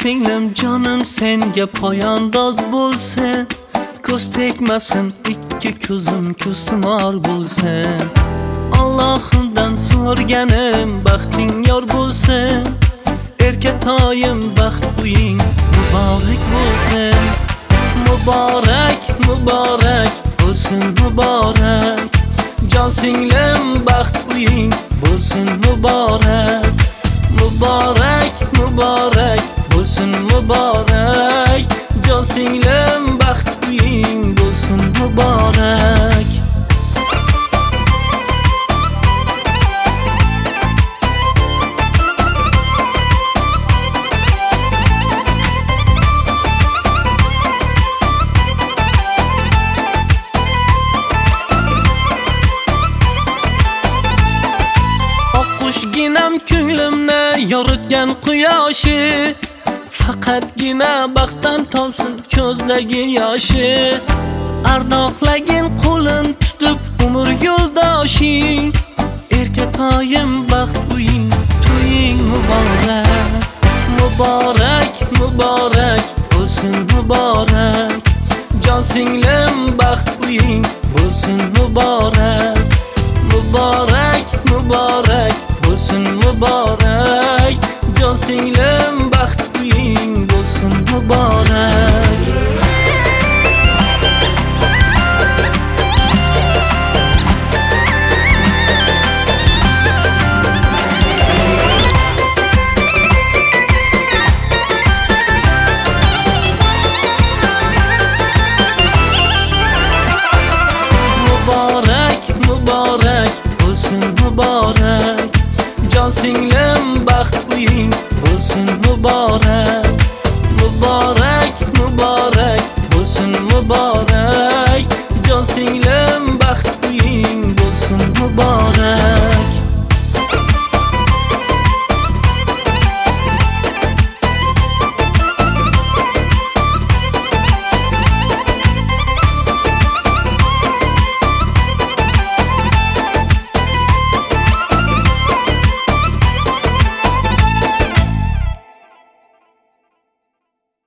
singlim jonim senga poyandoz bo'lsin, ko'z tegmasin ikki ko'zim ko'ztumor bo'lsin. Allohimdan so'rganim baxting yor bo'lsin, erkatoyim baxt uying muborak bo'lsin. Muborak, muborak bo'lsin muborak, jon singlim baxt uying bo'lsin muborak. Muborak, muborak bo'lsin muborak, jon singlim baxt uying bo'lsin muborak. Oqqushginam ko'nglimni yoritgan quyoshi, faqatgina baxtdan tomsin ko'zdagi yoshi. Ardoqlagin qo'lin tutib umr yo'ldoshing, erkatoyim baxt uying to'ying muborak. Muborak, muborak bo'lsin muborak, jon singlim baxt uying bo'lsin muborak. Muborak, muborak bo'lsin muborak, jon singlim baxt uying bo'lsin muborak. Muborak, muborak bo'lsin muborak, jon singlim baxt uying bo'lsin muborak. Muborak, muborak bo'lsin muborak, jon singlim baxt uying bo'lsin muborak.